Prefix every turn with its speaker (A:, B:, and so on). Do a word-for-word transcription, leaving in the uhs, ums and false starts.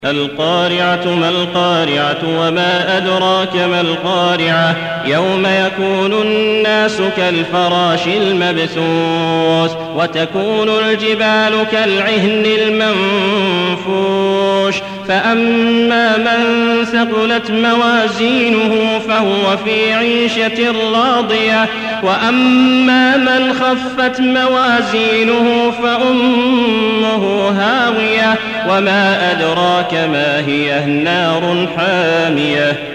A: القارعة ما القارعة وما أدراك ما القارعة يوم يكون الناس كالفراش المبثوث وتكون الجبال كالعهن المنفوش فأما من ثقلت موازينه فهو في عيشة راضية وأما من خفت موازينه فأمه هاوية وما أدراك ما هي نار حامية